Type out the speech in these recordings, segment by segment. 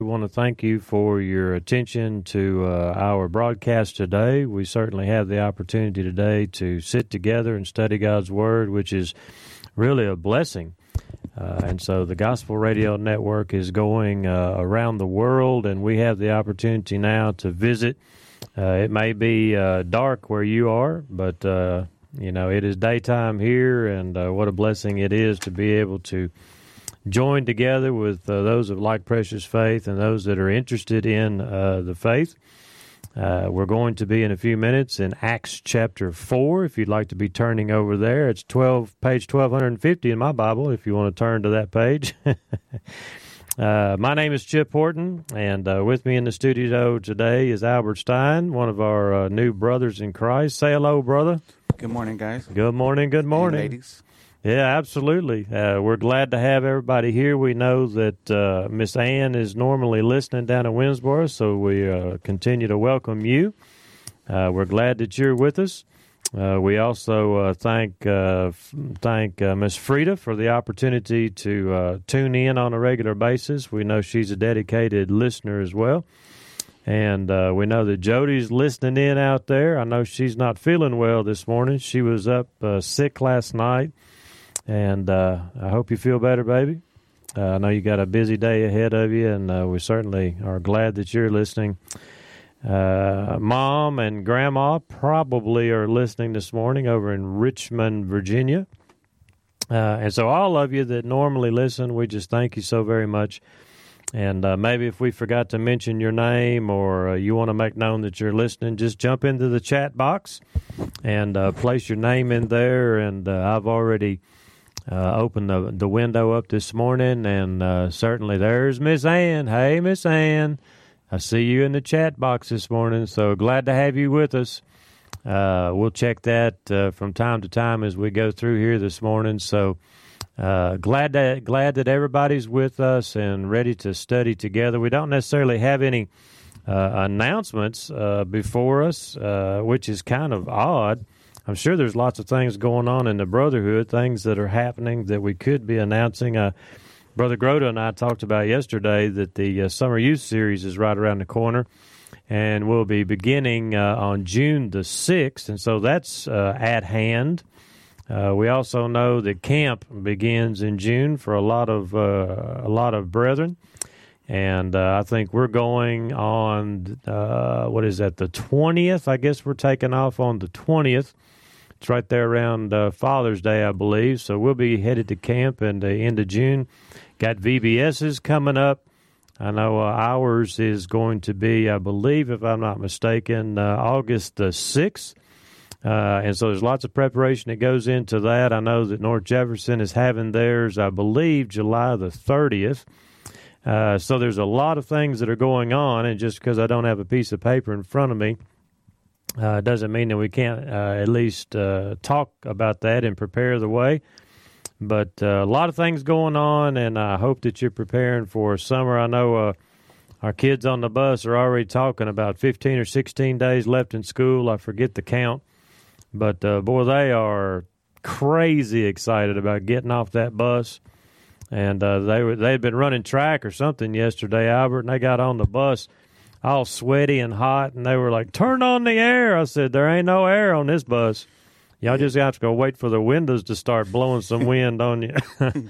We want to thank you for your attention to our broadcast today. We certainly have the opportunity today to sit together and study God's Word, which is really a blessing. And so the Gospel Radio Network is going around the world, and we have the opportunity now to visit. It may be dark where you are, but, it is daytime here, and what a blessing it is to be able to join together with those of like precious faith and those that are interested in the faith. We're going to be in a few minutes in Acts chapter 4. If you'd like to be turning over there, it's page 1250 in my Bible, if you want to turn to that page. My name is Chip Horton, and with me in the studio today is Albert Stein, one of our new brothers in Christ. Say hello, brother. Good morning, guys. Good morning, good morning. And ladies. Yeah, absolutely. We're glad to have everybody here. We know that Miss Ann is normally listening down in Winnsboro, so we continue to welcome you. We're glad that you're with us. We also thank Miss Frida for the opportunity to tune in on a regular basis. We know she's a dedicated listener as well. And we know that Jody's listening in out there. I know she's not feeling well this morning. She was up sick last night. And I hope you feel better, baby. I know you got a busy day ahead of you, and we certainly are glad that you're listening. Mom and Grandma probably are listening this morning over in Richmond, Virginia. And so all of you that normally listen, we just thank you so very much. And maybe if we forgot to mention your name or you want to make known that you're listening, just jump into the chat box and place your name in there. And I've already opened the window up this morning, and certainly there's Miss Ann. Hey, Miss Ann. I see you in the chat box this morning, so glad to have you with us. We'll check that from time to time as we go through here this morning. So glad that everybody's with us and ready to study together. We don't necessarily have any announcements before us, which is kind of odd. I'm sure there's lots of things going on in the Brotherhood, things that are happening that we could be announcing. Brother Grota and I talked about yesterday that the Summer Youth Series is right around the corner, and we'll be beginning on June the 6th, and so that's at hand. We also know that camp begins in June for a lot of brethren, and I think we're going on, the 20th? I guess we're taking off on the 20th. It's right there around Father's Day, I believe. So we'll be headed to camp in the end of June. Got VBSs coming up. I know ours is going to be, I believe, if I'm not mistaken, August the 6th. And so there's lots of preparation that goes into that. I know that North Jefferson is having theirs, I believe, July the 30th. So there's a lot of things that are going on, and just because I don't have a piece of paper in front of me, doesn't mean that we can't at least talk about that and prepare the way. But a lot of things going on, and I hope that you're preparing for summer. I know our kids on the bus are already talking about 15 or 16 days left in school. I forget the count. But, boy, they are crazy excited about getting off that bus. And they'd been running track or something yesterday, Albert, and they got on the bus all sweaty and hot, and they were like, turn on the air. I said, there ain't no air on this bus. Y'all just have to go wait for the windows to start blowing some wind on you.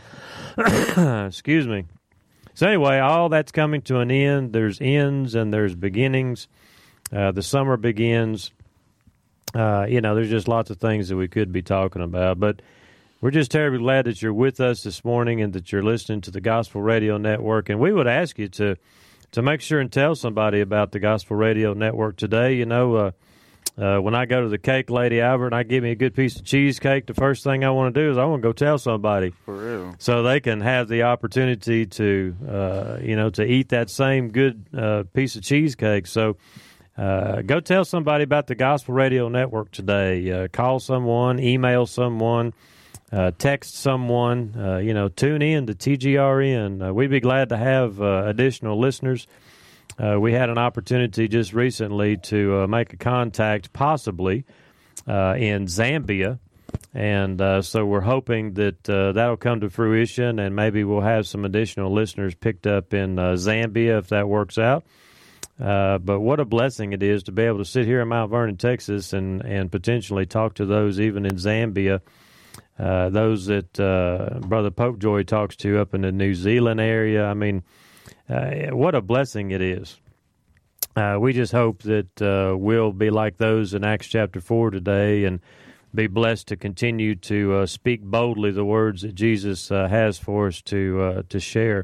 Excuse me. So anyway, all that's coming to an end. There's ends and there's beginnings. The summer begins. There's just lots of things that we could be talking about. But we're just terribly glad that you're with us this morning and that you're listening to the Gospel Radio Network. And we would ask you to make sure and tell somebody about the Gospel Radio Network today. When I go to the cake lady, Albert, and I give me a good piece of cheesecake, the first thing I want to do is I want to go tell somebody. For real. So they can have the opportunity to eat that same good piece of cheesecake. So go tell somebody about the Gospel Radio Network today. Call someone, email someone, text someone, tune in to TGRN. We'd be glad to have additional listeners. We had an opportunity just recently to make a contact possibly in Zambia And so we're hoping that that'll come to fruition, and maybe we'll have some additional listeners picked up in Zambia if that works out. But what a blessing it is to be able to sit here in Mount Vernon, Texas, and potentially talk to those even in Zambia, those that Brother Popejoy talks to up in the New Zealand area. I mean, what a blessing it is. We just hope that we'll be like those in Acts chapter 4 today and be blessed to continue to speak boldly the words that Jesus has for us to share.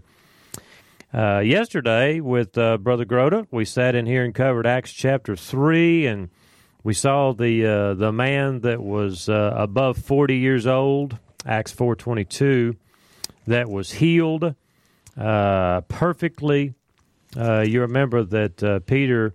Yesterday with Brother Grota, we sat in here and covered Acts chapter 3, and we saw the man that was above 40 years old, Acts 4:22, that was healed perfectly. You remember that Peter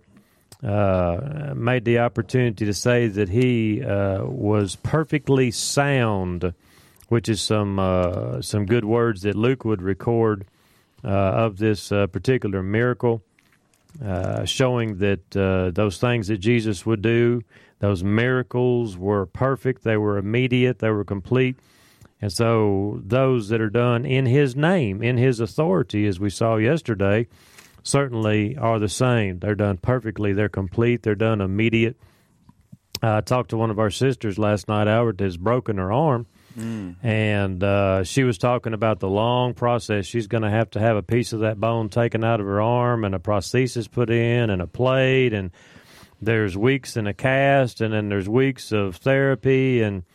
made the opportunity to say that he was perfectly sound, which is some good words that Luke would record of this particular miracle, showing that those things that Jesus would do, those miracles were perfect, they were immediate, they were complete. And so those that are done in his name, in his authority, as we saw yesterday, certainly are the same. They're done perfectly. They're complete. They're done immediate. I talked to one of our sisters last night, Albert, that's broken her arm, and she was talking about the long process. She's going to have a piece of that bone taken out of her arm and a prosthesis put in and a plate, and there's weeks in a cast, and then there's weeks of therapy, and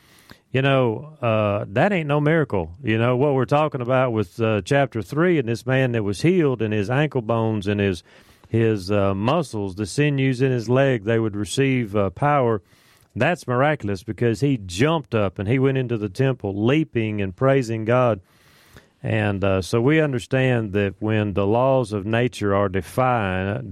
that ain't no miracle. What we're talking about with chapter 3 and this man that was healed, and his ankle bones and his muscles, the sinews in his leg, they would receive power. That's miraculous because he jumped up and he went into the temple leaping and praising God. And so we understand that when the laws of nature are defied,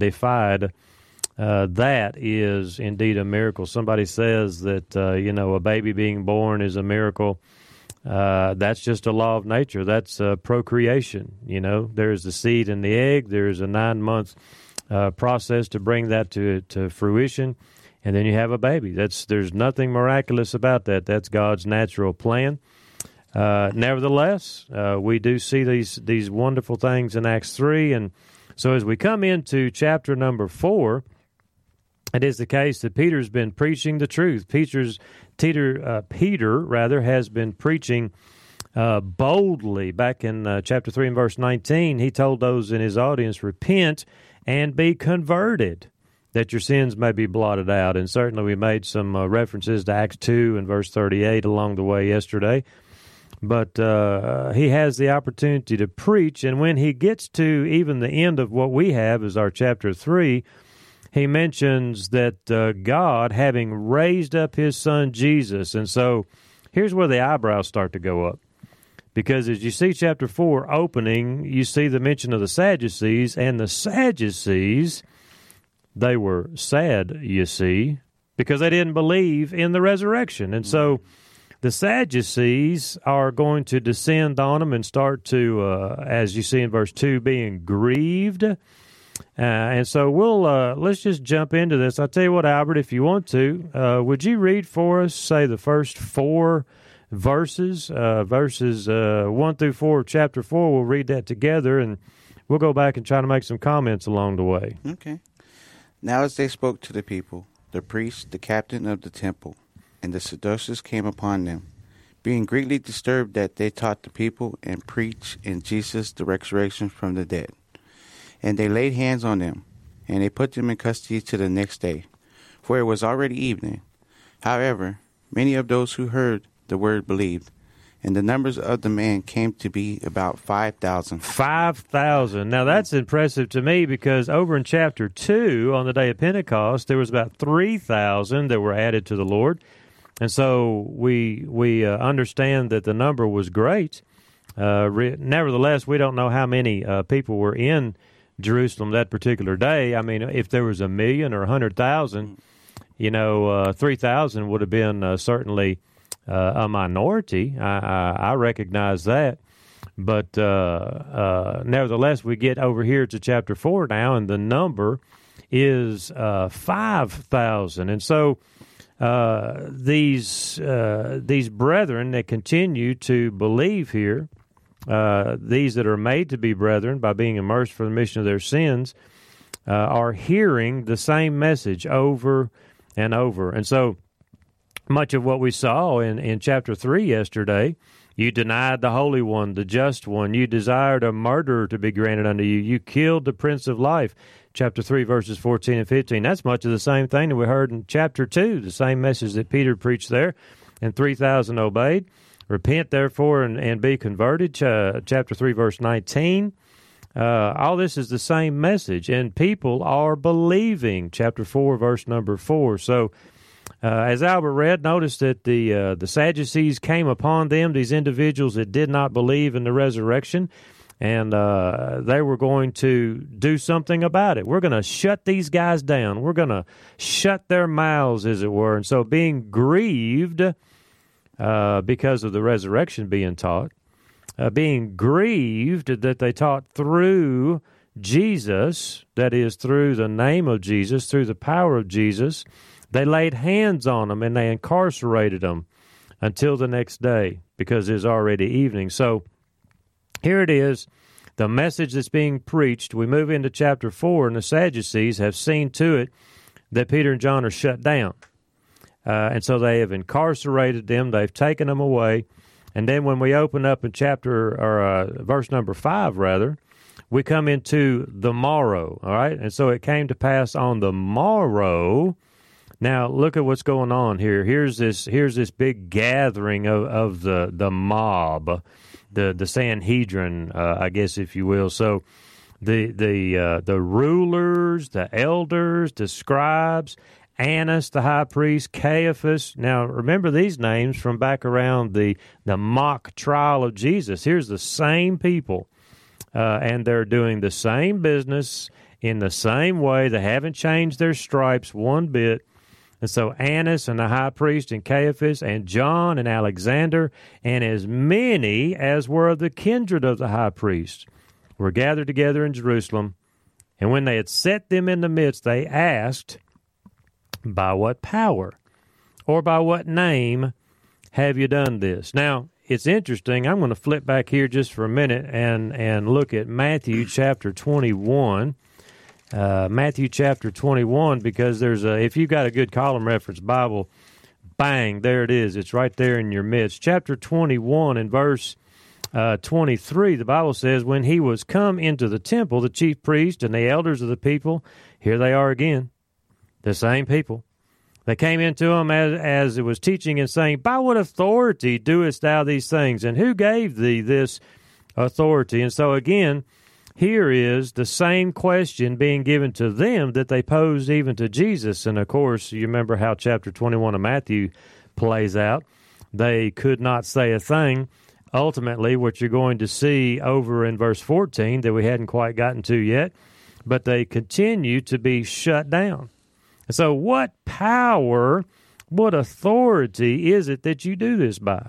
that is indeed a miracle. Somebody says that, a baby being born is a miracle. That's just a law of nature. That's procreation. There's the seed and the egg. There's a 9-month process to bring that to fruition. And then you have a baby. There's nothing miraculous about that. That's God's natural plan. Nevertheless, we do see these wonderful things in Acts 3. And so as we come into chapter number 4, it is the case that Peter's been preaching the truth. Peter has been preaching boldly. Back in chapter 3 and verse 19, he told those in his audience, repent and be converted, that your sins may be blotted out. And certainly we made some references to Acts 2 and verse 38 along the way yesterday. But he has the opportunity to preach, and when he gets to even the end of what we have as our chapter 3, he mentions that God having raised up his son Jesus. And so here's where the eyebrows start to go up. Because as you see chapter 4 opening, you see the mention of the Sadducees, and the Sadducees, they were sad, you see, because they didn't believe in the resurrection. And so the Sadducees are going to descend on them and start to, as you see in verse 2, being grieved. And so let's just jump into this. I'll tell you what, Albert, if you want to, would you read for us, say, the first 4 verses 1 through 4 of chapter 4. We'll read that together, and we'll go back and try to make some comments along the way. Okay. Now as they spoke to the people, the priest, the captain of the temple, and the Sadducees came upon them, being greatly disturbed that they taught the people and preached in Jesus the resurrection from the dead. And they laid hands on them, and they put them in custody to the next day, for it was already evening. However, many of those who heard the word believed, and the numbers of the men came to be about 5,000. 5,000. Now that's impressive to me, because over in chapter 2, on the day of Pentecost, there was about 3,000 that were added to the Lord. And so we understand that the number was great. Nevertheless, we don't know how many people were in Jerusalem that particular day. I mean, if there was 1 million or 100,000, 3,000 would have been certainly a minority. I recognize that. But nevertheless, we get over here to chapter 4 now, and the number is 5,000. And so these brethren that continue to believe here, these that are made to be brethren by being immersed for the remission of their sins, are hearing the same message over and over. And so much of what we saw in chapter 3 yesterday, you denied the Holy One, the Just One. You desired a murderer to be granted unto you. You killed the Prince of Life. Chapter 3, verses 14 and 15. That's much of the same thing that we heard in chapter 2, the same message that Peter preached there, and 3,000 obeyed. Repent, therefore, and be converted. Chapter 3, verse 19. All this is the same message, and people are believing. Chapter 4, verse number 4. So, as Albert read, notice that the Sadducees came upon them, these individuals that did not believe in the resurrection, and they were going to do something about it. We're going to shut these guys down. We're going to shut their mouths, as it were. And so being grieved because of the resurrection being taught, being grieved that they taught through Jesus, that is, through the name of Jesus, through the power of Jesus, they laid hands on them and they incarcerated them until the next day because it was already evening. So here it is, the message that's being preached. We move into chapter 4, and the Sadducees have seen to it that Peter and John are shut down. And so they have incarcerated them. They've taken them away. And then when we open up in verse number 5, rather, we come into the morrow, all right? And so it came to pass on the morrow. Now, look at what's going on here. Here's this big gathering of the mob, the Sanhedrin, I guess, if you will. So the rulers, the elders, the scribes, Annas, the high priest, Caiaphas. Now, remember these names from back around the mock trial of Jesus. Here's the same people, and they're doing the same business in the same way. They haven't changed their stripes one bit. And so Annas and the high priest and Caiaphas and John and Alexander and as many as were of the kindred of the high priest were gathered together in Jerusalem. And when they had set them in the midst, they asked, by what power or by what name have you done this? Now, it's interesting. I'm going to flip back here just for a minute and look at Matthew chapter 21. Matthew chapter 21, because if you've got a good column reference Bible, bang, there it is. It's right there in your midst. Chapter 21 and verse 23, the Bible says, when he was come into the temple, the chief priest and the elders of the people, here they are again, the same people. They came into him as it was teaching and saying, by what authority doest thou these things? And who gave thee this authority? And so again, here is the same question being given to them that they posed even to Jesus. And, of course, you remember how chapter 21 of Matthew plays out. They could not say a thing. Ultimately, what you're going to see over in verse 14 that we hadn't quite gotten to yet, but they continue to be shut down. So what power, what authority is it that you do this by?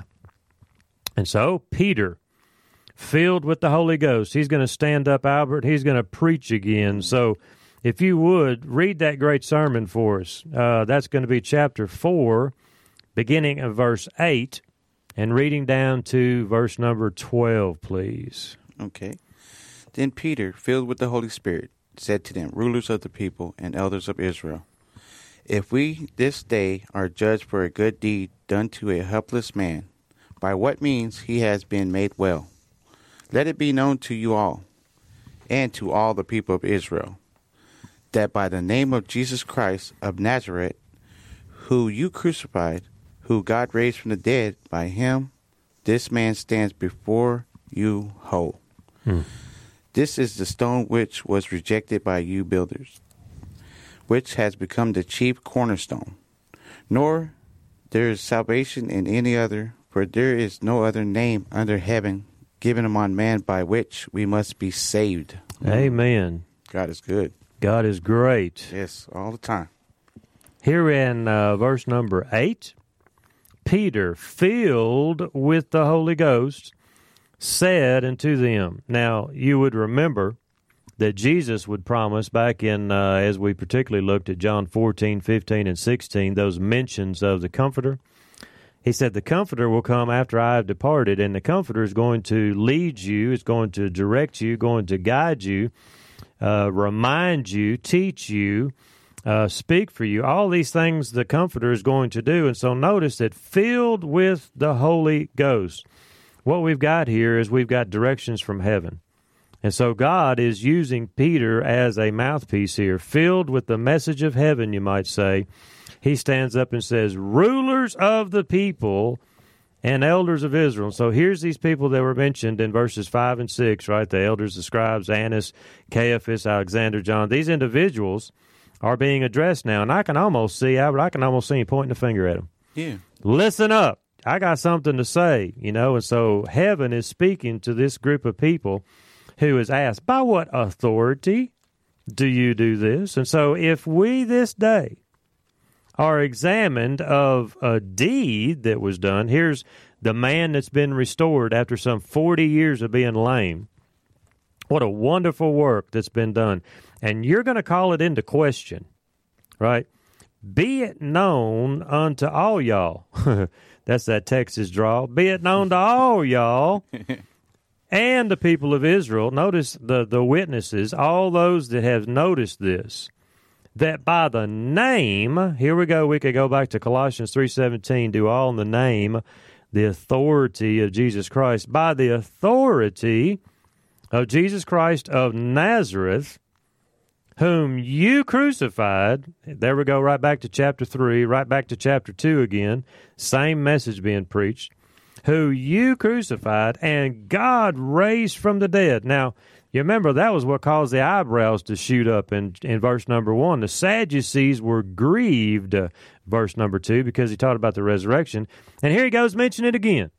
And so Peter, filled with the Holy Ghost, he's going to stand up, Albert. He's going to preach again. So if you would, read that great sermon for us. That's going to be chapter 4, beginning of verse 8, and reading down to verse number 12, please. Okay. Then Peter, filled with the Holy Spirit, said to them, rulers of the people and elders of Israel, if we this day are judged for a good deed done to a helpless man, by what means he has been made well, let it be known to you all, and to all the people of Israel, that by the name of Jesus Christ of Nazareth, who you crucified, who God raised from the dead, by him this man stands before you whole. This is the stone which was rejected by you builders, which has become the chief cornerstone. Nor there is salvation in any other, for there is no other name under heaven given among man by which we must be saved. Amen. God is good. God is great. Yes, all the time. Here in verse number 8, Peter, filled with the Holy Ghost, said unto them. Now, you would remember that Jesus would promise back in, as we particularly looked at John 14, 15, and 16, those mentions of the Comforter. He said, the Comforter will come after I have departed, and the Comforter is going to lead you, is going to direct you, going to guide you, remind you, teach you, speak for you. All these things the Comforter is going to do. And so notice that filled with the Holy Ghost, what we've got here is we've got directions from heaven. And so God is using Peter as a mouthpiece here, filled with the message of heaven, you might say. He stands up and says, rulers of the people and elders of Israel. So here's these people that were mentioned in verses 5 and 6, right? The elders, the scribes, Annas, Caiaphas, Alexander, John. These individuals are being addressed now. And I can almost see, Albert, I can almost see him pointing the finger at them. Yeah. Listen up. I got something to say, And so heaven is speaking to this group of people who is asked, by what authority do you do this? And so if we this day are examined of a deed that was done, here's the man that's been restored after some 40 years of being lame. What a wonderful work that's been done. And you're going to call it into question, right? Be it known unto all y'all. That's that Texas drawl. Be it known to all y'all. And the people of Israel, notice the witnesses, all those that have noticed this, that by the name, here we go, we could go back to Colossians 3:17, do all in the name, the authority of Jesus Christ, by the authority of Jesus Christ of Nazareth, whom you crucified. There we go, right back to chapter 3, right back to chapter 2 again, same message being preached. Who you crucified, and God raised from the dead. Now, you remember that was what caused the eyebrows to shoot up in verse number 1. The Sadducees were grieved, verse number 2, because he taught about the resurrection. And here he goes, mention it again.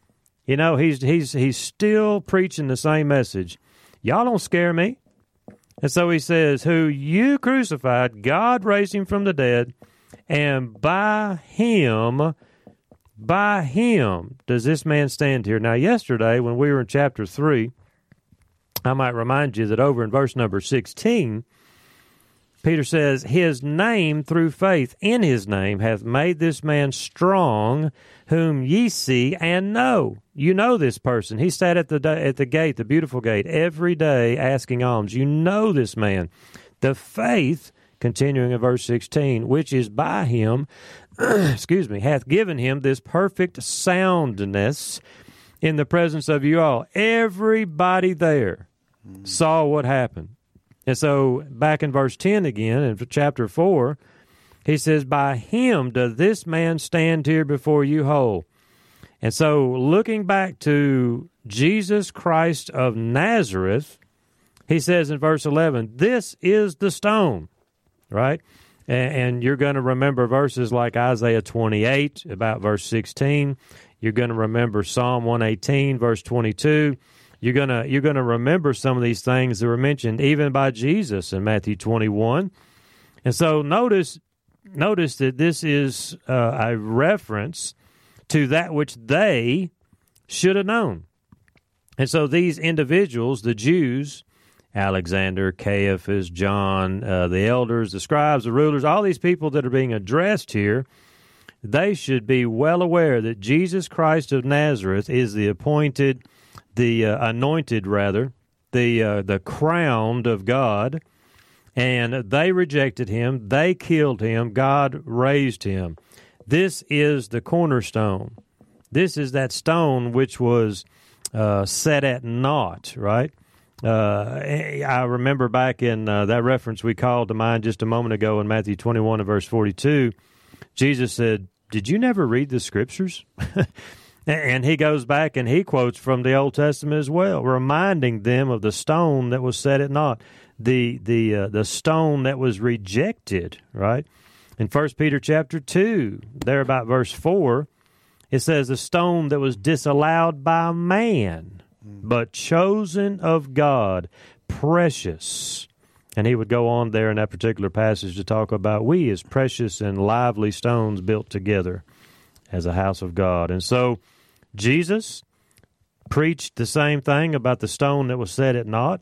He's still preaching the same message. Y'all don't scare me. And so he says, who you crucified, God raised him from the dead, and by him does this man stand here. Now, yesterday, when we were in chapter 3, I might remind you that over in verse number 16, Peter says, his name through faith in his name hath made this man strong, whom ye see and know. You know this person. He sat at the gate, the beautiful gate, every day asking alms. You know this man. The faith, continuing in verse 16, which is by him, hath given him this perfect soundness in the presence of you all. Everybody there saw what happened. And so back in verse 10 again, in chapter 4, he says, by him does this man stand here before you whole. And so looking back to Jesus Christ of Nazareth, he says in verse 11, this is the stone, right? And you're going to remember verses like Isaiah 28, about verse 16. You're going to remember Psalm 118, verse 22. You're going to remember some of these things that were mentioned even by Jesus in Matthew 21. And so notice that this is a reference to that which they should have known. And so these individuals, the Jews, Alexander, Caiaphas, John, the elders, the scribes, the rulers, all these people that are being addressed here, they should be well aware that Jesus Christ of Nazareth is the anointed, the crowned of God, and they rejected him, they killed him, God raised him. This is the cornerstone. This is that stone which was set at naught, right? I remember back in that reference we called to mind just a moment ago in Matthew 21 and verse 42, Jesus said, did you never read the Scriptures? And he goes back and he quotes from the Old Testament as well, reminding them of the stone that was set at naught, the stone that was rejected, right? In 1 Peter chapter 2, there about verse 4, it says, the stone that was disallowed by man, but chosen of God, precious. And he would go on there in that particular passage to talk about we as precious and lively stones built together as a house of God. And so Jesus preached the same thing about the stone that was set at naught.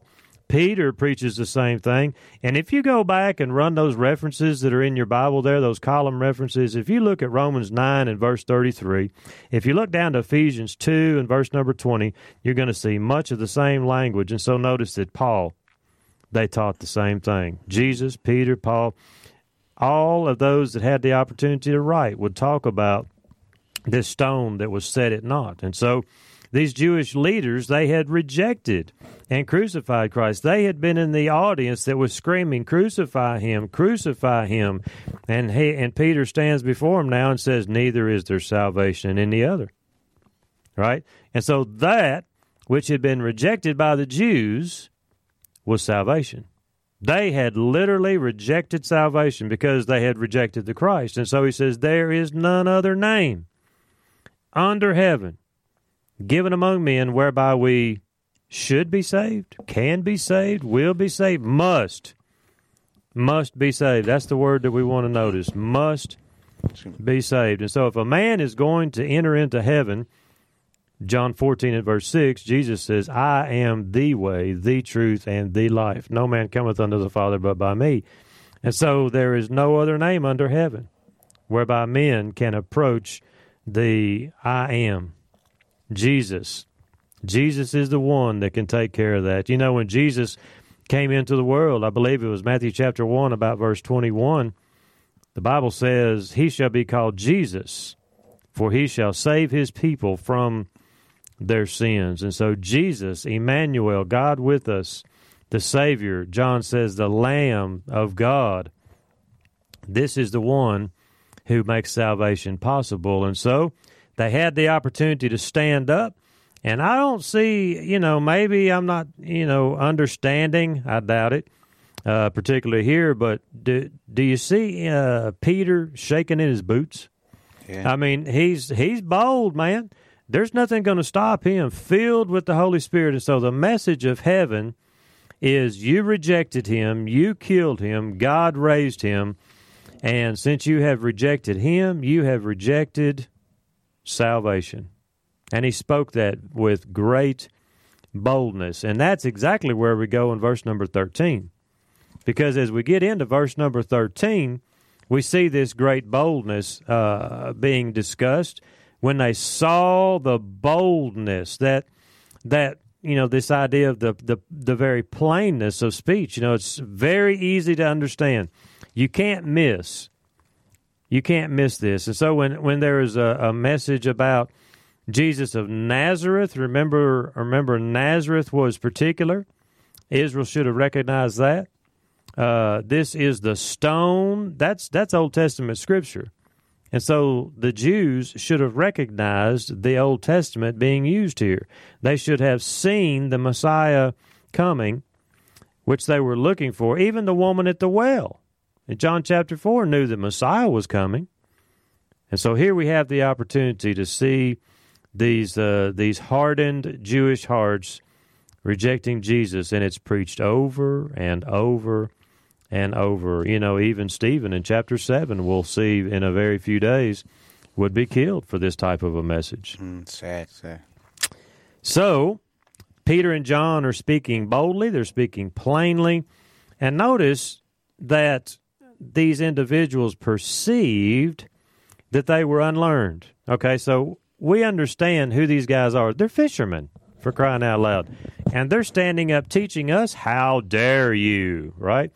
Peter preaches the same thing. And if you go back and run those references that are in your Bible there, those column references, if you look at Romans 9 and verse 33, if you look down to Ephesians 2 and verse number 20, you're going to see much of the same language. And so notice that Paul, they taught the same thing. Jesus, Peter, Paul, all of those that had the opportunity to write would talk about this stone that was set at naught. And so these Jewish leaders, they had rejected and crucified Christ. They had been in the audience that was screaming, crucify him, crucify him. And Peter stands before him now and says, neither is there salvation in any other. Right? And so that which had been rejected by the Jews was salvation. They had literally rejected salvation because they had rejected the Christ. And so he says, there is none other name under heaven given among men whereby we should be saved, can be saved, will be saved, must be saved. That's the word that we want to notice, must be saved. And so if a man is going to enter into heaven, John 14 and verse 6, Jesus says, I am the way, the truth, and the life. No man cometh unto the Father but by me. And so there is no other name under heaven whereby men can approach the I am. Jesus. Jesus is the one that can take care of that. You know, when Jesus came into the world, I believe it was Matthew chapter 1, about verse 21, the Bible says, he shall be called Jesus, for he shall save his people from their sins. And so Jesus, Emmanuel, God with us, the Savior, John says, the Lamb of God, this is the one who makes salvation possible. And so they had the opportunity to stand up, and I don't see, maybe I'm not, understanding, I doubt it, particularly here, but do you see Peter shaking in his boots? Yeah. I mean, he's bold, man. There's nothing going to stop him, filled with the Holy Spirit. And so the message of heaven is you rejected him, you killed him, God raised him, and since you have rejected him, you have rejected salvation. And he spoke that with great boldness. And that's exactly where we go in verse number 13. Because as we get into verse number 13, we see this great boldness being discussed. When they saw the boldness, that this idea of the very plainness of speech, it's very easy to understand. You can't miss this. And so when there is a message about Jesus of Nazareth, remember Nazareth was particular. Israel should have recognized that. This is the stone. That's Old Testament scripture. And so the Jews should have recognized the Old Testament being used here. They should have seen the Messiah coming, which they were looking for. Even the woman at the well in John chapter 4 knew that Messiah was coming. And so here we have the opportunity to see these hardened Jewish hearts rejecting Jesus, and it's preached over and over and over. Even Stephen in chapter 7, we'll see in a very few days, would be killed for this type of a message. Sad. So, Peter and John are speaking boldly, they're speaking plainly, and notice that these individuals perceived that they were unlearned. Okay, so we understand who these guys are. They're fishermen, for crying out loud. And they're standing up teaching us, how dare you, right?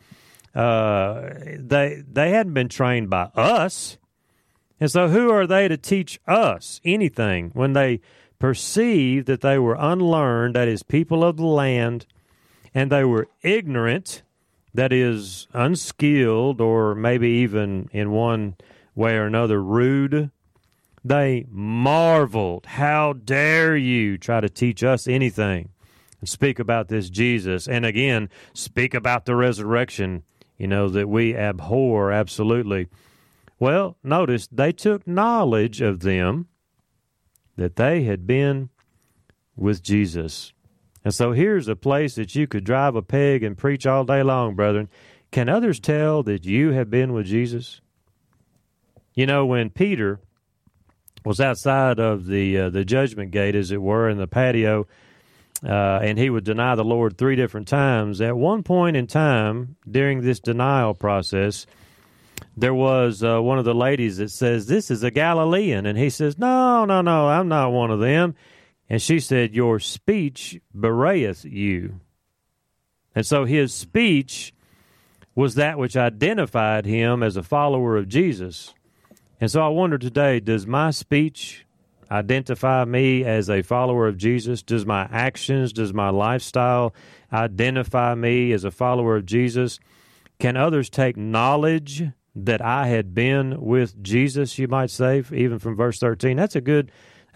They hadn't been trained by us. And so who are they to teach us anything when they perceived that they were unlearned, that is, people of the land, and they were ignorant, that is, unskilled, or maybe even in one way or another rude? They marveled. How dare you try to teach us anything and speak about this Jesus, and again, speak about the resurrection, that we abhor absolutely. Well, notice they took knowledge of them that they had been with Jesus. And so here's a place that you could drive a peg and preach all day long, brethren. Can others tell that you have been with Jesus? When Peter was outside of the judgment gate, as it were, in the patio, and he would deny the Lord 3 different times. At one point in time, during this denial process, there was one of the ladies that says, "This is a Galilean." And he says, No, I'm not one of them. And she said, "Your speech bewrayeth you." And so his speech was that which identified him as a follower of Jesus. And so I wonder today, does my speech identify me as a follower of Jesus? Does my actions, does my lifestyle identify me as a follower of Jesus? Can others take knowledge that I had been with Jesus, you might say, even from verse 13? That's a good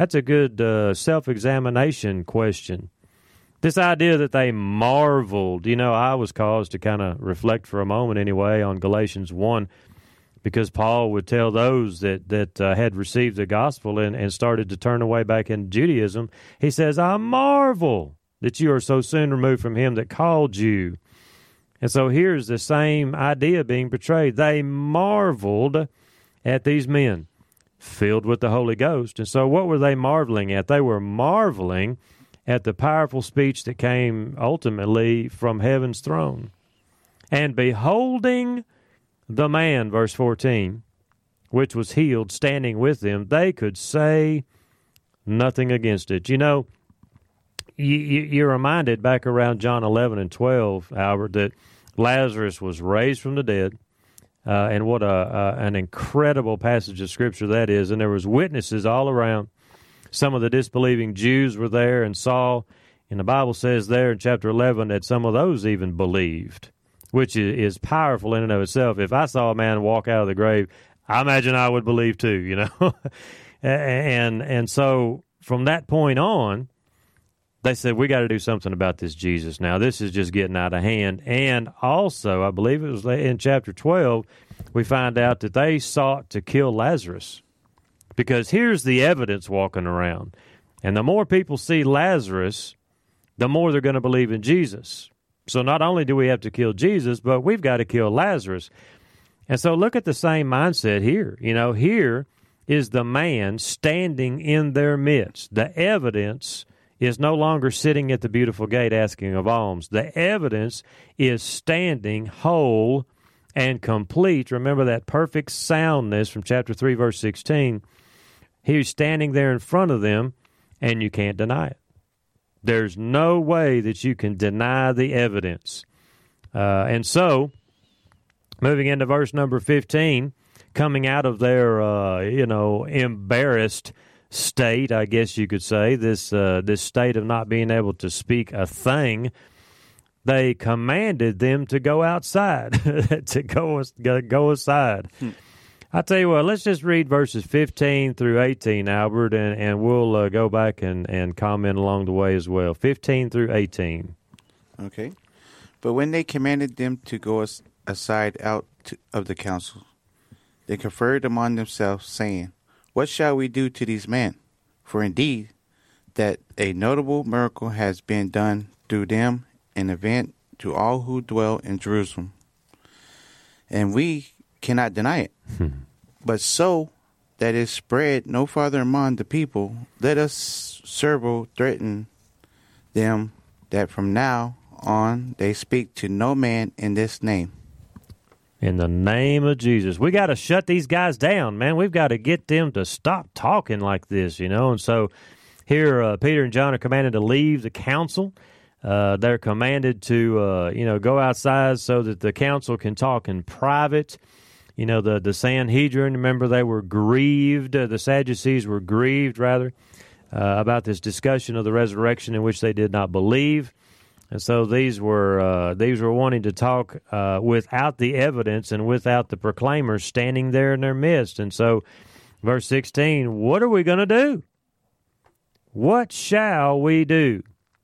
self-examination question. This idea that they marveled, I was caused to kind of reflect for a moment anyway on Galatians 1, because Paul would tell those that had received the gospel and started to turn away back into Judaism, he says, "I marvel that you are so soon removed from him that called you." And so here's the same idea being portrayed. They marveled at these men filled with the Holy Ghost. And so what were they marveling at? They were marveling at the powerful speech that came ultimately from heaven's throne. And beholding the man, verse 14, which was healed, standing with them, they could say nothing against it. You're reminded back around John 11 and 12, Albert, that Lazarus was raised from the dead, and what an incredible passage of Scripture that is. And there was witnesses all around. Some of the disbelieving Jews were there and saw, and the Bible says there in chapter 11 that some of those even believed, which is powerful in and of itself. If I saw a man walk out of the grave, I imagine I would believe too, and so from that point on, they said, we got to do something about this Jesus now. This is just getting out of hand. And also, I believe it was in chapter 12, we find out that they sought to kill Lazarus, because here's the evidence walking around. And the more people see Lazarus, the more they're going to believe in Jesus. So not only do we have to kill Jesus, but we've got to kill Lazarus. And so look at the same mindset here. Here is the man standing in their midst. The evidence is no longer sitting at the beautiful gate asking of alms. The evidence is standing whole and complete. Remember that perfect soundness from chapter 3, verse 16. He's standing there in front of them, and you can't deny it. There's no way that you can deny the evidence. And so, moving into verse number 15, coming out of their, embarrassed state, I guess you could say, this state of not being able to speak a thing, they commanded them to go outside, to go aside. I tell you what, let's just read verses 15 through 18, Albert, and we'll go back and comment along the way as well. 15 through 18. Okay. But when they commanded them to go aside out of the council, they conferred among themselves, saying, "What shall we do to these men? For indeed, that a notable miracle has been done through them, an event to all who dwell in Jerusalem. And we cannot deny it. But so that it spread no farther among the people, let us several threaten them that from now on they speak to no man in this name." In the name of Jesus. We got to shut these guys down, man. We've got to get them to stop talking like this, And so here Peter and John are commanded to leave the council. They're commanded to, go outside so that the council can talk in private. The Sanhedrin, remember, they were grieved. The Sadducees were grieved, rather, about this discussion of the resurrection in which they did not believe. And so these were wanting to talk without the evidence and without the proclaimers standing there in their midst. And so, verse 16, what are we going to do? What shall we do?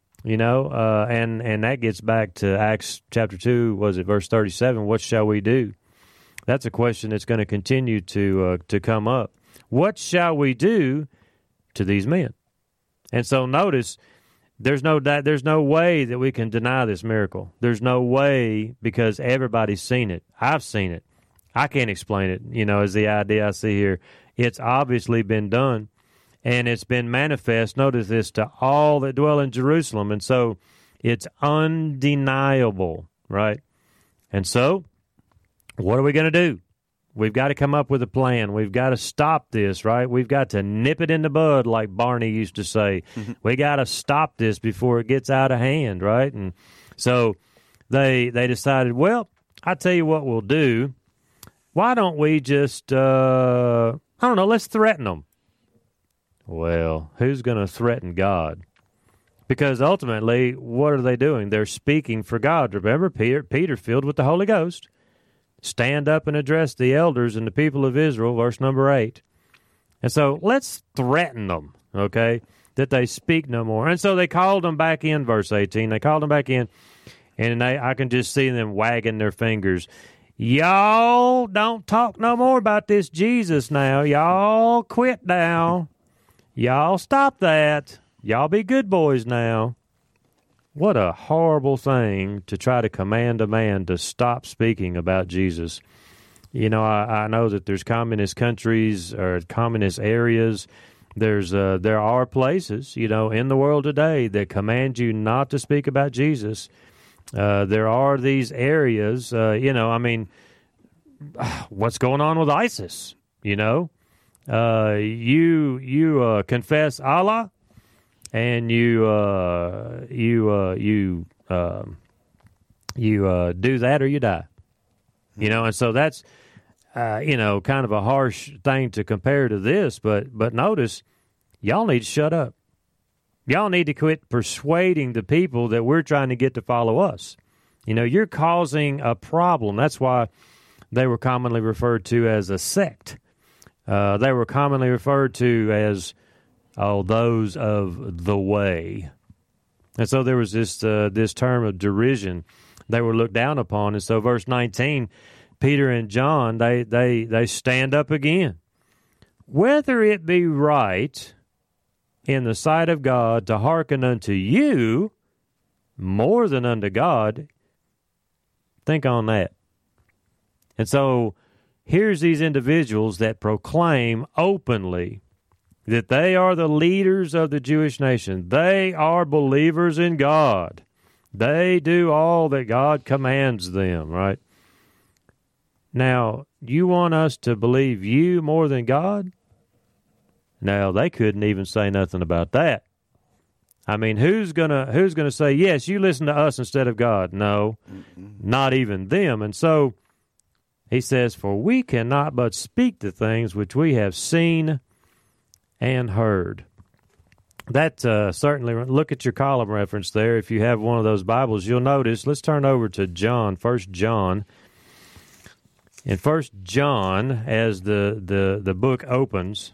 And that gets back to Acts chapter 2, was it verse 37? What shall we do? That's a question that's going to continue to come up. What shall we do to these men? And so notice, there's no way that we can deny this miracle. There's no way, because everybody's seen it. I've seen it. I can't explain it, is the idea I see here. It's obviously been done. and it's been manifest, notice this, to all that dwell in Jerusalem. And so it's undeniable, right? And so what are we going to do? We've got to come up with a plan. We've got to stop this, right? We've got to nip it in the bud, like Barney used to say. We got to stop this before it gets out of hand, right? And so they decided, well, I tell you what we'll do. Why don't we just, I don't know, let's threaten them. Well, who's going to threaten God? Because ultimately, what are they doing? They're speaking for God. Remember, Peter filled with the Holy Ghost, stand up and address the elders and the people of Israel, verse number 8. And so let's threaten them, okay, that they speak no more. And so they called them back in, verse 18. They called them back in, and I can just see them wagging their fingers. Y'all don't talk no more about this Jesus now. Y'all quit now. Y'all stop that. Y'all be good boys now. What a horrible thing to try to command a man to stop speaking about Jesus. You know, I know that there's communist countries or communist areas. There are places, you know, in the world today that command you not to speak about Jesus. There are these areas, you know, I mean, what's going on with ISIS, you know? You confess Allah, and you do that or you die, you know, and so that's you know, kind of a harsh thing to compare to this, but notice, y'all need to shut up. Y'all need to quit persuading the people that we're trying to get to follow us. You know, you're causing a problem. That's why they were commonly referred to as a sect. They were commonly referred to as those of the way. And so there was this term of derision. They were looked down upon. And so verse 19, Peter and John, they stand up again. Whether it be right in the sight of God to hearken unto you more than unto God, think on that. And so here's these individuals that proclaim openly that they are the leaders of the Jewish nation. They are believers in God. They do all that God commands them, right? Now, you want us to believe you more than God? Now, they couldn't even say nothing about that. I mean, who's gonna say, yes, you listen to us instead of God? No, not even them. And so he says, for we cannot but speak the things which we have seen and heard. That certainly, look at your column reference there. If you have one of those Bibles, you'll notice, let's turn over to John, 1 John. In 1 John, as the book opens,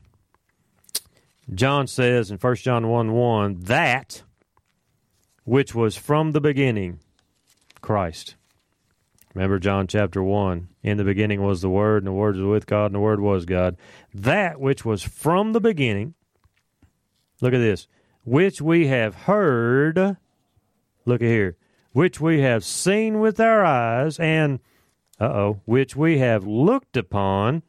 John says in 1 John 1:1, that which was from the beginning, Christ. Remember John chapter 1, in the beginning was the Word, and the Word was with God, and the Word was God. That which was from the beginning, look at this, which we have heard, look at here, which we have seen with our eyes, and, which we have looked upon,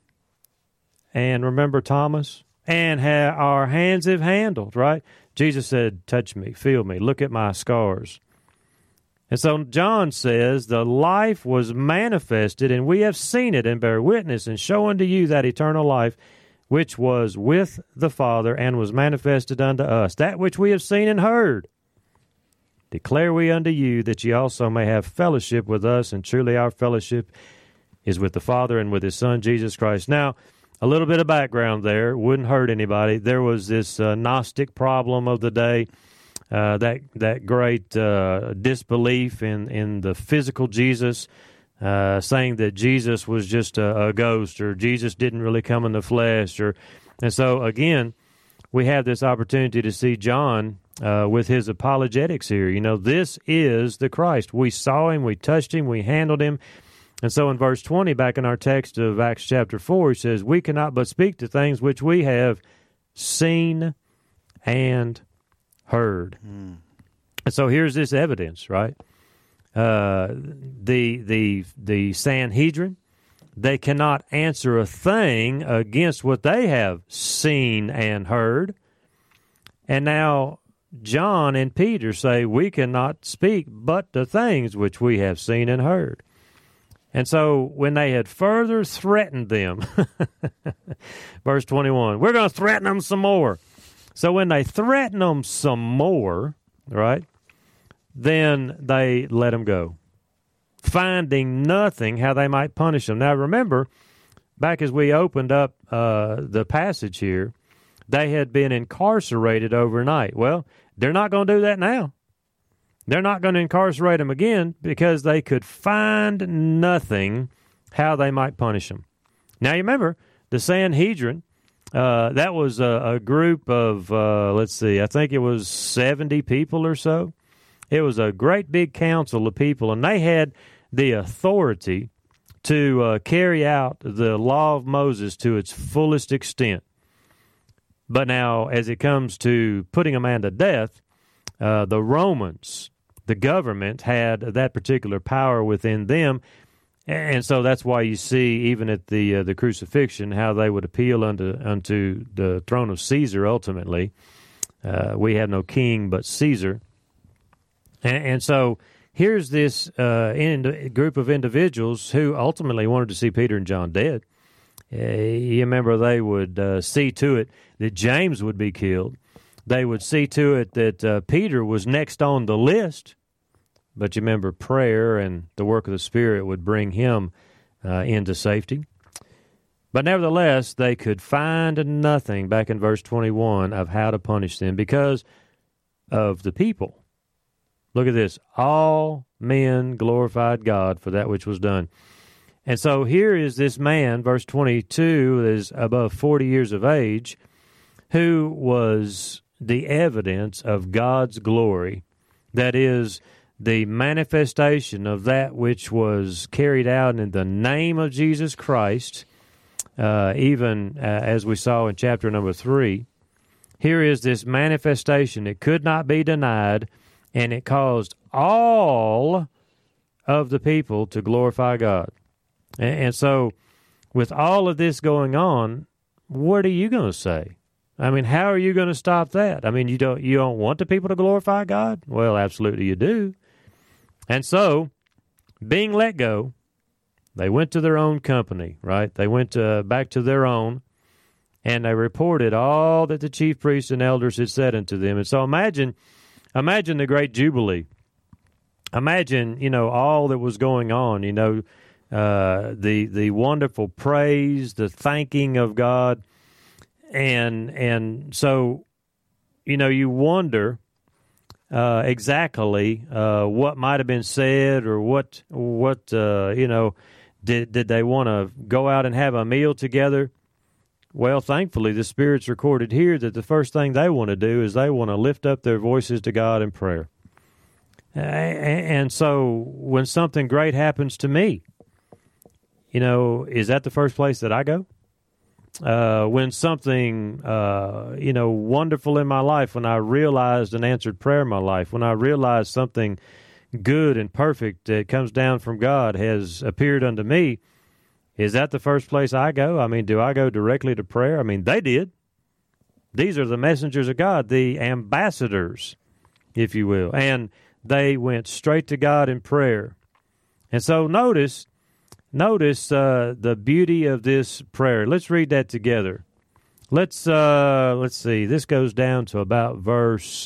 and remember Thomas? And our hands have handled, right? Jesus said, touch me, feel me, look at my scars. And so John says, the life was manifested, and we have seen it, and bear witness, and show unto you that eternal life, which was with the Father, and was manifested unto us. That which we have seen and heard, declare we unto you, that ye also may have fellowship with us, and truly our fellowship is with the Father and with his Son, Jesus Christ. Now, a little bit of background there, wouldn't hurt anybody. There was this Gnostic problem of the day, that great disbelief in the physical Jesus, saying that Jesus was just a ghost, or Jesus didn't really come in the flesh. And so, again, we have this opportunity to see John with his apologetics here. You know, this is the Christ. We saw him, we touched him, we handled him. And so in verse 20, back in our text of Acts chapter 4, he says, we cannot but speak to things which we have seen and heard. And so here's this evidence, right? The Sanhedrin, they cannot answer a thing against what they have seen and heard. And now John and Peter say, we cannot speak but the things which we have seen and heard. And so when they had further threatened them, verse 21, we're going to threaten them some more. So when they threaten them some more, right, then they let them go, finding nothing how they might punish them. Now remember, back as we opened up the passage here, they had been incarcerated overnight. Well, they're not going to do that now. They're not going to incarcerate them again because they could find nothing how they might punish them. Now, you remember, the Sanhedrin, that was a group of, I think it was 70 people or so. It was a great big council of people, and they had the authority to carry out the law of Moses to its fullest extent. But now, as it comes to putting a man to death, the Romans, the government, had that particular power within them, and so that's why you see, even at the crucifixion, how they would appeal unto the throne of Caesar. Ultimately, we have no king but Caesar, and so here's this group of individuals who ultimately wanted to see Peter and John dead. You remember they would see to it that James would be killed. They would see to it that Peter was next on the list. But you remember prayer and the work of the Spirit would bring him into safety. But nevertheless, they could find nothing, back in verse 21, of how to punish them because of the people. Look at this. All men glorified God for that which was done. And so here is this man, verse 22, is above 40 years of age, who was the evidence of God's glory. That is, the manifestation of that which was carried out in the name of Jesus Christ, even as we saw in chapter number 3. Here is this manifestation. It could not be denied, and it caused all of the people to glorify God. And so, with all of this going on, what are you going to say? I mean, how are you going to stop that? I mean, you don't want the people to glorify God? Well, absolutely you do. And so, being let go, they went to their own company, right? They went back to their own, and they reported all that the chief priests and elders had said unto them. And so imagine the great Jubilee. Imagine, all that was going on, the wonderful praise, the thanking of God. And so, you wonder exactly what might have been said, or what did they want to go out and have a meal together? Well, thankfully, the Spirit's recorded here that the first thing they want to do is they want to lift up their voices to God in prayer. And so when something great happens to me, is that the first place that I go? When something, wonderful in my life, when I realized an answered prayer in my life, when I realized something good and perfect that comes down from God has appeared unto me, is that the first place I go? I mean, do I go directly to prayer? I mean, they did. These are the messengers of God, the ambassadors, if you will. And they went straight to God in prayer. And so notice the beauty of this prayer. Let's read that together. Let's see. This goes down to about verse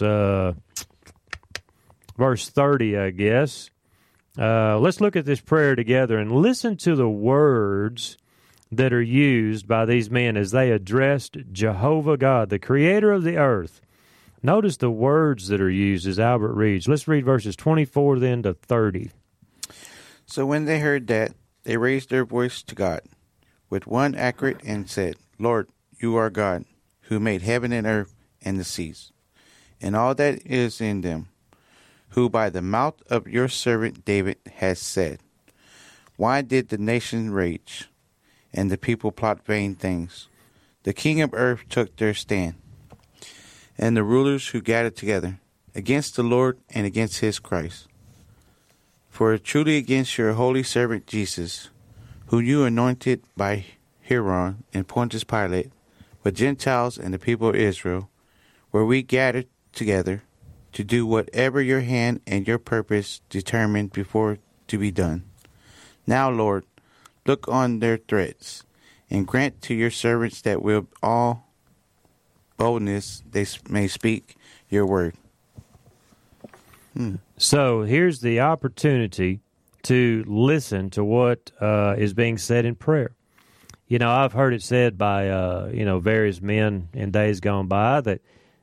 30, I guess. Let's look at this prayer together and listen to the words that are used by these men as they addressed Jehovah God, the creator of the earth. Notice the words that are used as Albert reads. Let's read verses 24 then to 30. So when they heard that, they raised their voice to God with one accord and said, Lord, you are God, who made heaven and earth and the seas, and all that is in them, who by the mouth of your servant David has said, why did the nation rage, and the people plot vain things? The king of earth took their stand, and the rulers who gathered together against the Lord and against his Christ. For truly against your holy servant Jesus, who you anointed by Hiram and Pontius Pilate, with Gentiles and the people of Israel, where we gathered together to do whatever your hand and your purpose determined before to be done. Now, Lord, look on their threats, and grant to your servants that with all boldness they may speak your word. So here's the opportunity to listen to what is being said in prayer. You know, I've heard it said by, various men in days gone by that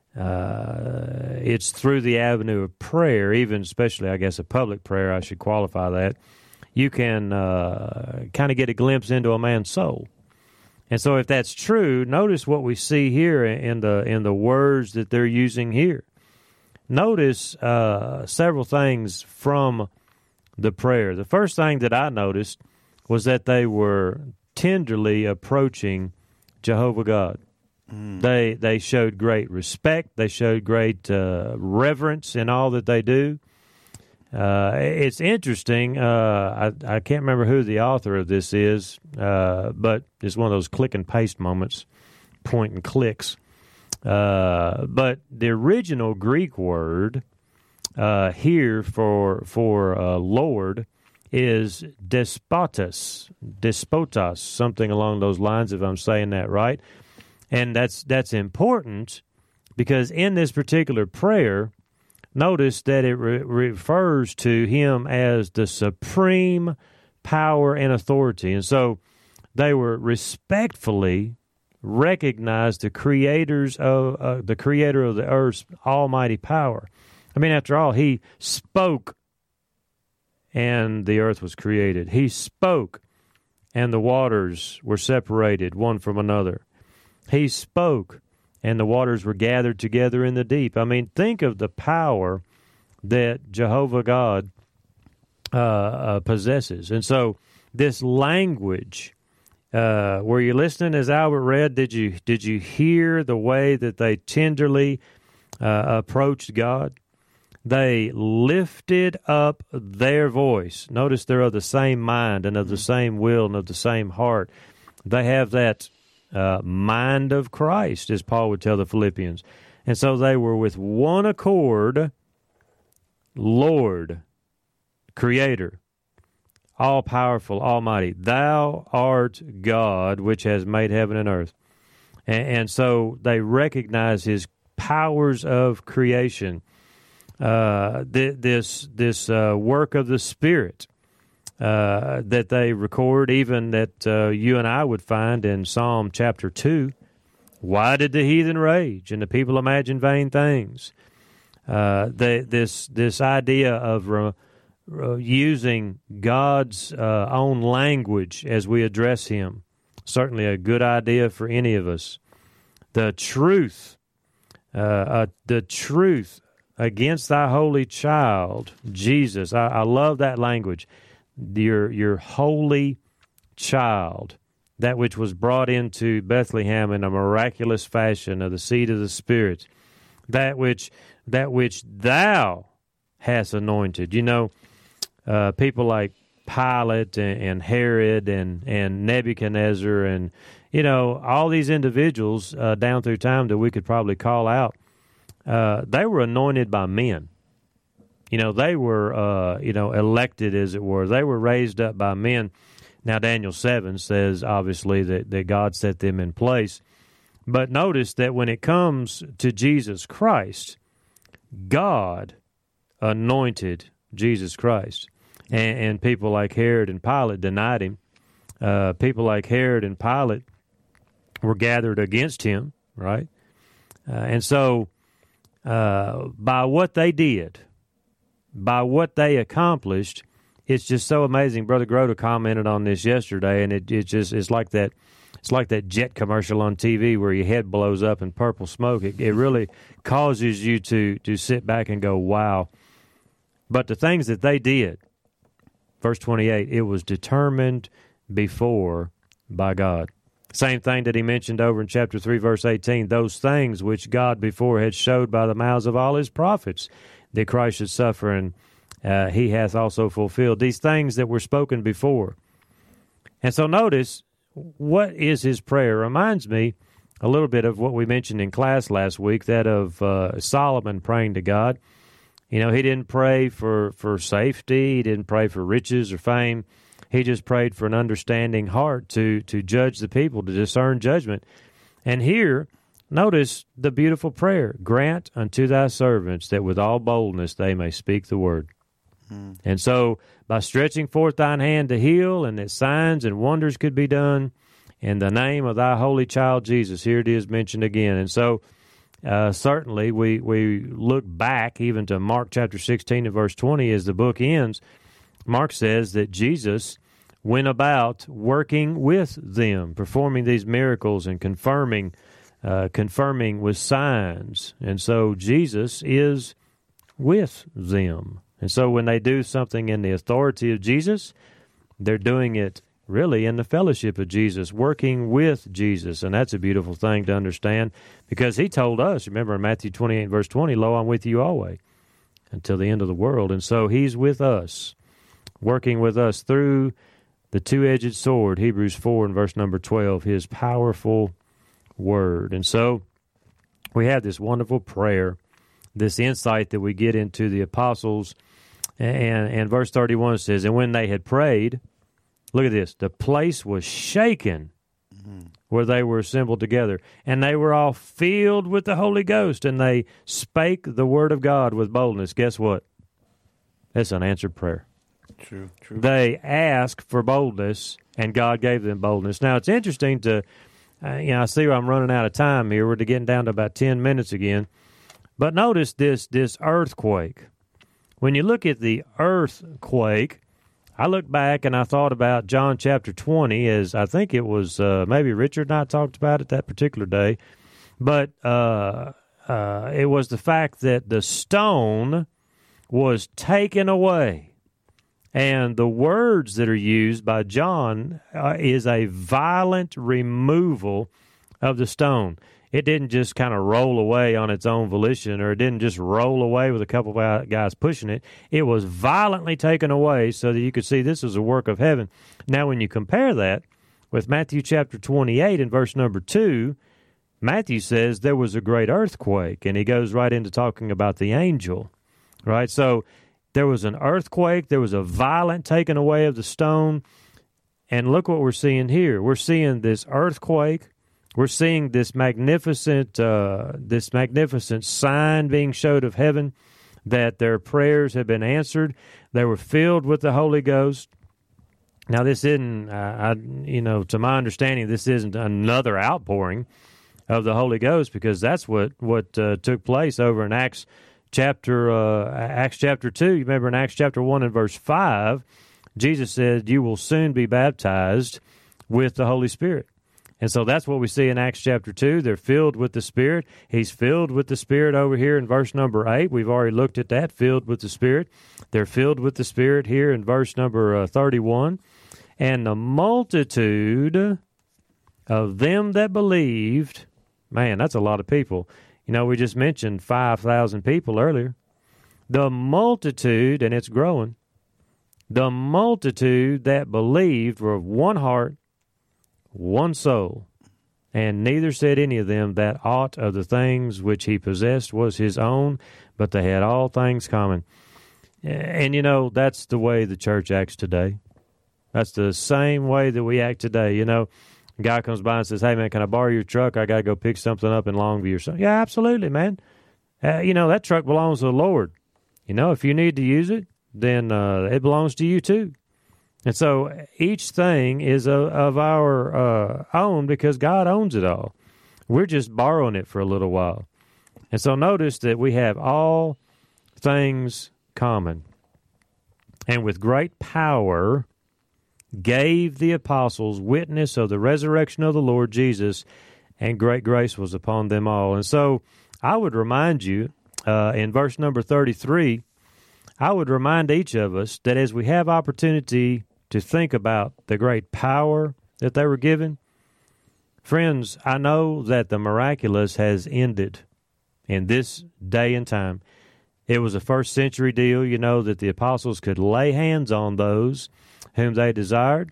it's through the avenue of prayer, even especially, I guess, a public prayer, I should qualify that, you can kind of get a glimpse into a man's soul. And so if that's true, notice what we see here in the words that they're using here. Notice several things from the prayer. The first thing that I noticed was that they were tenderly approaching Jehovah God. They showed great respect. They showed great reverence in all that they do. It's interesting. I can't remember who the author of this is, but it's one of those click and paste moments, point and clicks. But the original Greek word here for Lord is despotos, something along those lines, if I'm saying that right. And that's important because in this particular prayer, notice that it refers to him as the supreme power and authority. And so they were respectfully recognized the creator of the earth's almighty power. I mean, after all, he spoke and the earth was created. He spoke and the waters were separated one from another. He spoke and the waters were gathered together in the deep. I mean, think of the power that Jehovah God possesses. And so this language, were you listening as Albert read? Did you hear the way that they tenderly approached God? They lifted up their voice. Notice they're of the same mind and of the same will and of the same heart. They have that mind of Christ, as Paul would tell the Philippians. And so they were with one accord, Lord, Creator, all-powerful, almighty. Thou art God, which has made heaven and earth. And so they recognize his powers of creation, this work of the Spirit, that they record, even that you and I would find in Psalm chapter 2. Why did the heathen rage and the people imagine vain things? This idea of using God's own language as we address him, certainly a good idea for any of us. The truth against thy holy child, Jesus. I love that language. Your holy child, that which was brought into Bethlehem in a miraculous fashion of the seed of the Spirit, that which thou hast anointed. You know, people like Pilate and Herod and Nebuchadnezzar and, you know, all these individuals down through time that we could probably call out, they were anointed by men. You know, they were, elected, as it were. They were raised up by men. Now, Daniel 7 says, obviously, that God set them in place. But notice that when it comes to Jesus Christ, God anointed Jesus Christ. And people like Herod and Pilate denied him. People like Herod and Pilate were gathered against him, right? And so, by what they did, by what they accomplished, it's just so amazing. Brother Grota commented on this yesterday, and it's like that jet commercial on TV where your head blows up in purple smoke. It really causes you to sit back and go, wow. But the things that they did, verse 28, it was determined before by God. Same thing that he mentioned over in chapter 3, verse 18, those things which God before had showed by the mouths of all his prophets, that Christ should suffer, and he hath also fulfilled. These things that were spoken before, And so notice, what is his prayer? Reminds me a little bit of what we mentioned in class last week, that of Solomon praying to God. He didn't pray for safety. He didn't pray for riches or fame. He just prayed for an understanding heart to judge the people, to discern judgment. And here, notice the beautiful prayer, grant unto thy servants that with all boldness they may speak the word. And so, by stretching forth thine hand to heal, and that signs and wonders could be done, in the name of thy holy child Jesus, here it is mentioned again. And so, certainly, we look back even to Mark chapter 16 and verse 20 as the book ends. Mark says that Jesus went about working with them, performing these miracles and confirming with signs. And so Jesus is with them. And so when they do something in the authority of Jesus, they're doing it really in the fellowship of Jesus, working with Jesus. And that's a beautiful thing to understand, because he told us, remember in Matthew 28 verse 20, lo, I'm with you always until the end of the world. And so he's with us, working with us through the two-edged sword, Hebrews 4 and verse number 12, his powerful word. And so we have this wonderful prayer, this insight that we get into the apostles. And verse 31 says, and when they had prayed, look at this, the place was shaken where they were assembled together, and they were all filled with the Holy Ghost, and they spake the word of God with boldness. Guess what? That's an answered prayer. True. They asked for boldness, and God gave them boldness. Now, it's interesting to, I see I'm running out of time here. We're getting down to about 10 minutes again. But notice this earthquake. When you look at the earthquake, I look back and I thought about John chapter 20, as I think it was maybe Richard and I talked about it that particular day. But it was the fact that the stone was taken away. And the words that are used by John is a violent removal of the stone. It didn't just kind of roll away on its own volition, or it didn't just roll away with a couple of guys pushing it. It was violently taken away so that you could see this is a work of heaven. Now, when you compare that with Matthew chapter 28 and verse number 2, Matthew says there was a great earthquake, and he goes right into talking about the angel, right? So there was an earthquake, there was a violent taking away of the stone, and look what we're seeing here. We're seeing this earthquake. We're seeing this magnificent sign being showed of heaven, that their prayers have been answered. They were filled with the Holy Ghost. Now, this isn't, to my understanding, this isn't another outpouring of the Holy Ghost, because that's what took place over in Acts chapter 2. You remember in Acts chapter 1 and verse 5, Jesus said, "You will soon be baptized with the Holy Spirit." And so that's what we see in Acts chapter 2. They're filled with the Spirit. He's filled with the Spirit over here in verse number 8. We've already looked at that, filled with the Spirit. They're filled with the Spirit here in verse number 31. And the multitude of them that believed, man, that's a lot of people. We just mentioned 5,000 people earlier. The multitude, and it's growing, the multitude that believed were of one heart, one soul, and neither said any of them that aught of the things which he possessed was his own, but they had all things common. And that's the way the church acts today. That's the same way that we act today. A guy comes by and says, "Hey man, can I borrow your truck? I got to go pick something up in Longview or something." Yeah, absolutely, man. That truck belongs to the Lord. If you need to use it, then it belongs to you too. And so each thing is of our own, because God owns it all. We're just borrowing it for a little while. And so notice that we have all things common. And with great power gave the apostles witness of the resurrection of the Lord Jesus, and great grace was upon them all. And so I would remind you, in verse number 33, I would remind each of us that as we have opportunity to think about the great power that they were given, friends, I know that the miraculous has ended in this day and time. It was a first century deal, that the apostles could lay hands on those whom they desired.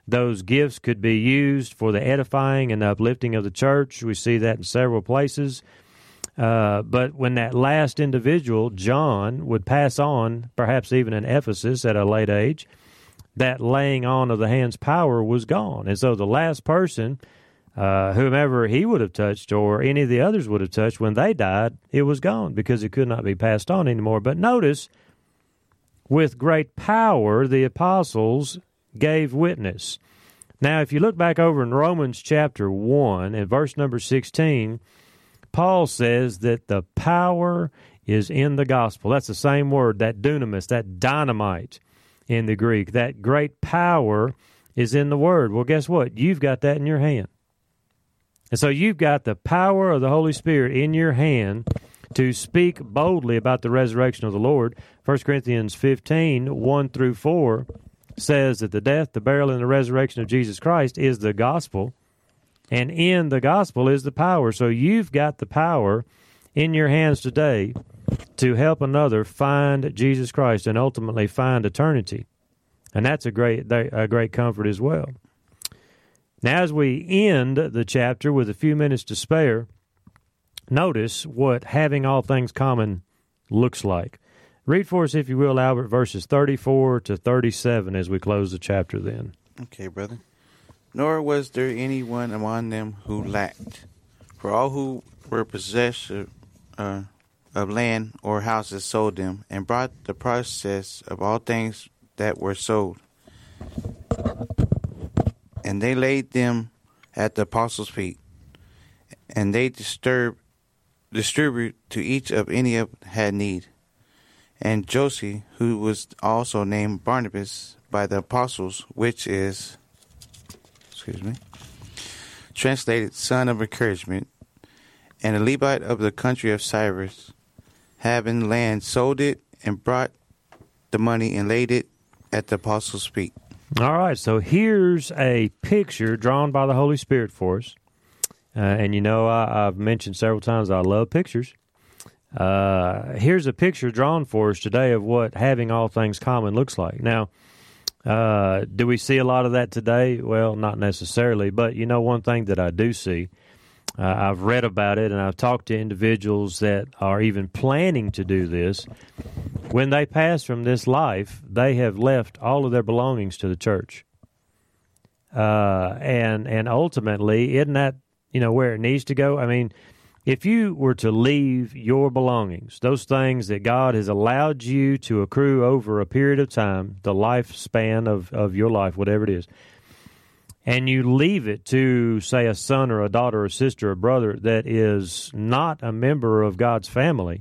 those gifts could be used for the edifying and uplifting of the church. We see that in several places. But when that last individual, John, would pass on, perhaps even in Ephesus at a late age, that laying on of the hands power was gone. And so the last person, whomever he would have touched or any of the others would have touched, when they died, it was gone because it could not be passed on anymore. But notice, with great power, the apostles gave witness. Now, if you look back over in Romans chapter 1 and verse number 16, Paul says that the power is in the gospel. That's the same word, that dunamis, that dynamite in the Greek. That great power is in the word. Well, guess what? You've got that in your hand. And so you've got the power of the Holy Spirit in your hand to speak boldly about the resurrection of the Lord. 1 Corinthians 15, 1 through 4 says that the death, the burial, and the resurrection of Jesus Christ is the gospel, and in the gospel is the power. So you've got the power in your hands today to help another find Jesus Christ and ultimately find eternity. And that's a great comfort as well. Now, as we end the chapter with a few minutes to spare, notice what having all things common looks like. Read for us, if you will, Albert, verses 34 to 37 as we close the chapter then. Okay, brother. Nor was there anyone among them who lacked, for all who were possessors of land or houses sold them, and brought the process of all things that were sold. And they laid them at the apostles' feet, and they distributed to each of any of had need. And Joseph, who was also named Barnabas by the apostles, which is, translated son of encouragement, and a Levite of the country of Cyprus, having land, sold it, and brought the money and laid it at the apostles' feet. All right, so here's a picture drawn by the Holy Spirit for us. And you know, I've mentioned several times I love pictures. Here's a picture drawn for us today of what having all things common looks like. Now, do we see a lot of that today? Well, not necessarily, but you know, one thing that I do see, I've read about it and I've talked to individuals that are even planning to do this. When they pass from this life, they have left all of their belongings to the church. And ultimately, isn't that, you know, where it needs to go? I mean, if you were to leave your belongings, those things that God has allowed you to accrue over a period of time, the lifespan of your life, whatever it is, and you leave it to, say, a son or a daughter or a sister or brother that is not a member of God's family,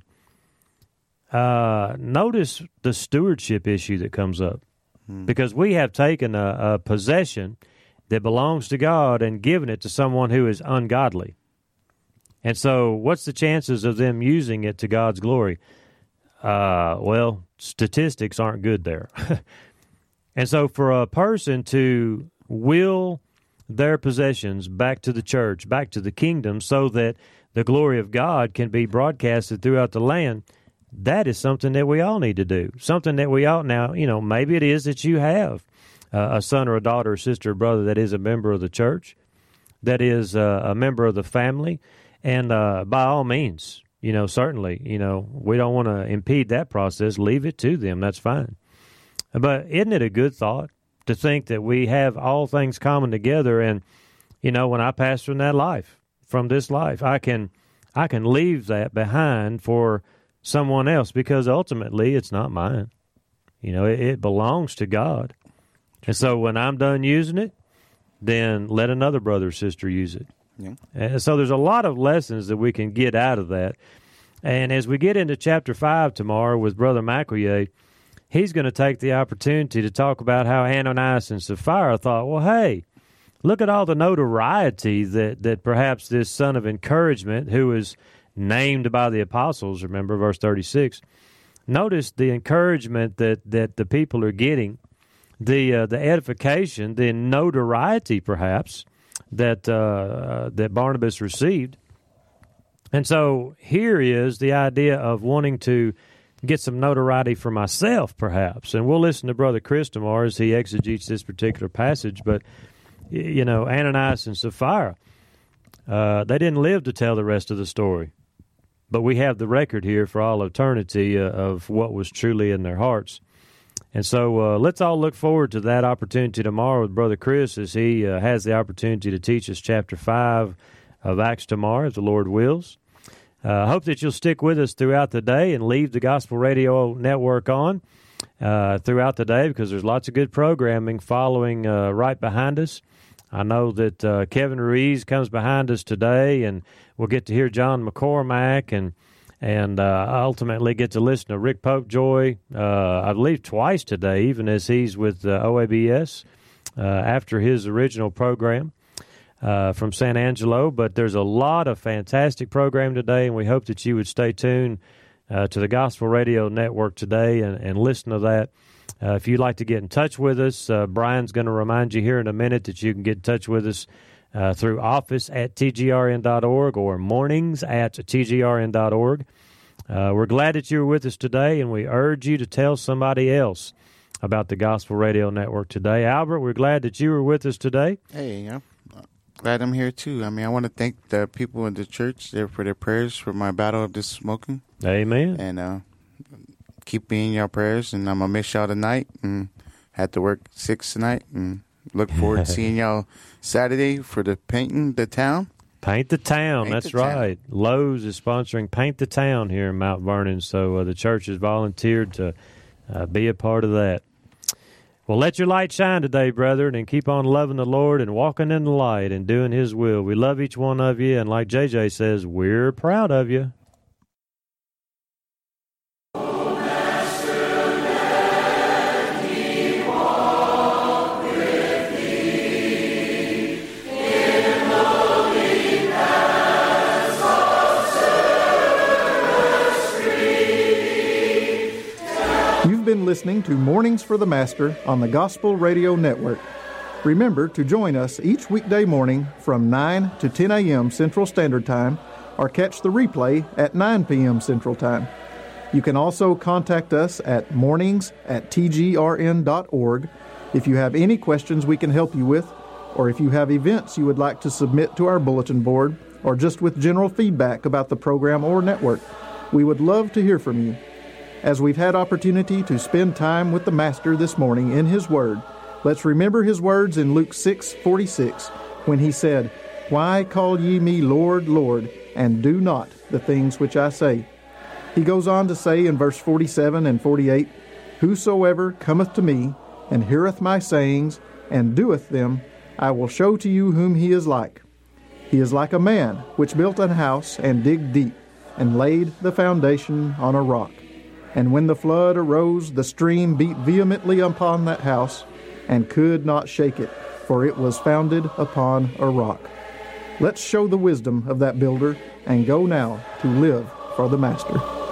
notice the stewardship issue that comes up. Because we have taken a possession that belongs to God and given it to someone who is ungodly. And so what's the chances of them using it to God's glory? Well, statistics aren't good there. And so for a person to will their possessions back to the church, back to the kingdom, so that the glory of God can be broadcasted throughout the land, that is something that we all need to do. Something that we ought now, you know, maybe it is that you have a son or a daughter or sister or brother that is a member of the church, that is a member of the family. And by all means, you know, certainly, you know, we don't want to impede that process. Leave it to them. That's fine. But isn't it a good thought to think that we have all things common together? And, you know, when I pass from this life, I can leave that behind for someone else, because ultimately it's not mine. You know, it belongs to God. And so when I'm done using it, then let another brother or sister use it. Yeah. And so there's a lot of lessons that we can get out of that. And as we get into chapter 5 tomorrow with Brother McElroy, he's going to take the opportunity to talk about how Ananias and Sapphira thought, well, hey, look at all the notoriety that perhaps this son of encouragement, who is named by the apostles, remember verse 36, notice the encouragement that the people are getting, the edification, the notoriety perhaps, that Barnabas received. And so here is the idea of wanting to get some notoriety for myself, perhaps. And we'll listen to Brother Chris tomorrow as he exegetes this particular passage. But, you know, Ananias and Sapphira, they didn't live to tell the rest of the story. But we have the record here for all eternity of what was truly in their hearts. And so let's all look forward to that opportunity tomorrow with Brother Chris as he has the opportunity to teach us chapter 5 of Acts tomorrow, if the Lord wills. I hope that you'll stick with us throughout the day and leave the Gospel Radio Network on throughout the day, because there's lots of good programming following right behind us. I know that Kevin Ruiz comes behind us today, and we'll get to hear John McCormack and ultimately get to listen to Rick Popejoy, I believe twice today, even as he's with OABS after his original program from San Angelo. But there's a lot of fantastic program today, and we hope that you would stay tuned to the Gospel Radio Network today and listen to that. If you'd like to get in touch with us, Brian's going to remind you here in a minute that you can get in touch with us through office@tgrn.org or mornings@tgrn.org. We're glad that you were with us today, and we urge you to tell somebody else about the Gospel Radio Network today. Albert, we're glad that you were with us today. Hey, I'm glad I'm here too. I mean, I want to thank the people in the church there for their prayers for my battle of this smoking. Amen. And keep me in your prayers, and I'm going to miss y'all tonight and had to work 6 tonight, and look forward to seeing y'all Saturday for the Painting the Town. Paint the Town, that's right. Lowe's is sponsoring Paint the Town here in Mount Vernon, so the church has volunteered to be a part of that. Well, let your light shine today, brethren, and keep on loving the Lord and walking in the light and doing His will. We love each one of you, and like JJ says, we're proud of you. You've been listening to Mornings for the Master on the Gospel Radio Network. Remember to join us each weekday morning from 9 to 10 a.m. Central Standard Time, or catch the replay at 9 p.m. Central Time. You can also contact us at mornings@tgrn.org if you have any questions we can help you with, or if you have events you would like to submit to our bulletin board, or just with general feedback about the program or network. We would love to hear from you. As we've had opportunity to spend time with the Master this morning in His Word, let's remember His words in Luke 6:46, when He said, "Why call ye me Lord, Lord, and do not the things which I say?" He goes on to say in verse 47 and 48, "Whosoever cometh to me, and heareth my sayings, and doeth them, I will show to you whom he is like. He is like a man which built an house, and digged deep, and laid the foundation on a rock. And when the flood arose, the stream beat vehemently upon that house, and could not shake it, for it was founded upon a rock." Let's show the wisdom of that builder, and go now to live for the Master.